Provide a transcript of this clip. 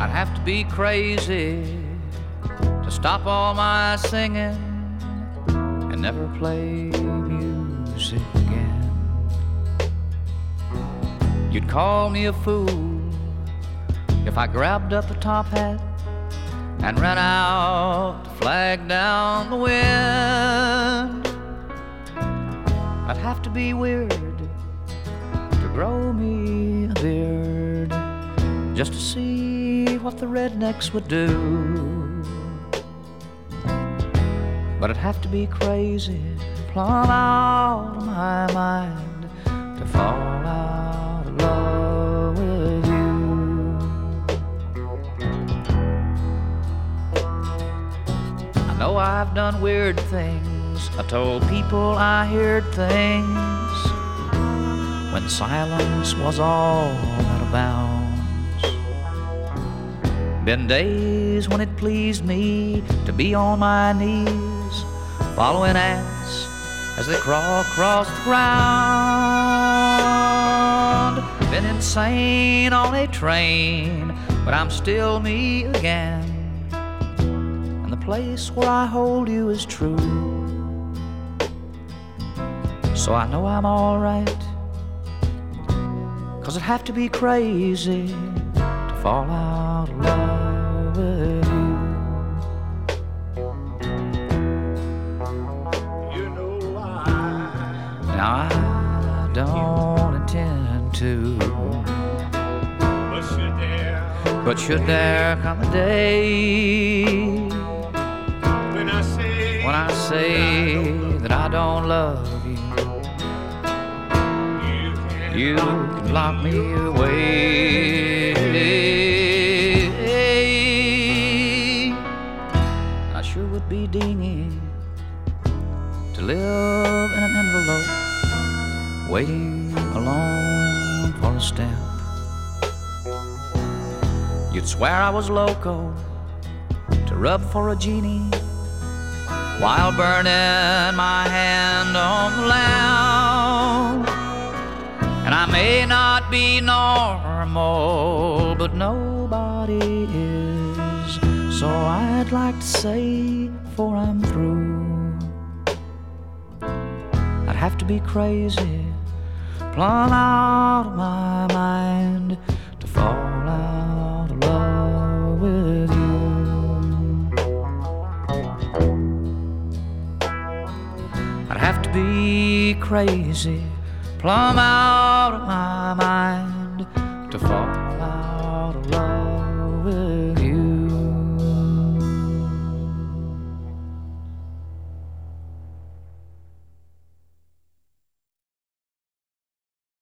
I'd have to be crazy to stop all my singing and never play music again. You'd call me a fool if I grabbed up a top hat and ran out to flag down the wind. I'd have to be weird to grow me a beard just to see what the rednecks would do. But I'd have to be crazy, plumb out of my mind to fall out of love with you. I know I've done weird things, I told people I heard things when silence was all out of bounds. Been days when it pleased me to be on my knees, following ants as they crawl across the ground. Been insane on a train, but I'm still me again. And the place where I hold you is true, so I know I'm alright, 'cause I'd have to be crazy to fall out of love with you. Now I don't intend to, but should there come a day when I say that I don't love you, you can lock me away. I sure would be dingy to live in an envelope waiting alone for a stamp. You'd swear I was loco to rub for a genie while burning my hand on the lamp. And I may not be normal, but nobody is, so I'd like to say before I'm through, I'd have to be crazy, plumb out of my mind to fall out of love with you. I'd have to be crazy, plumb out of my mind to fall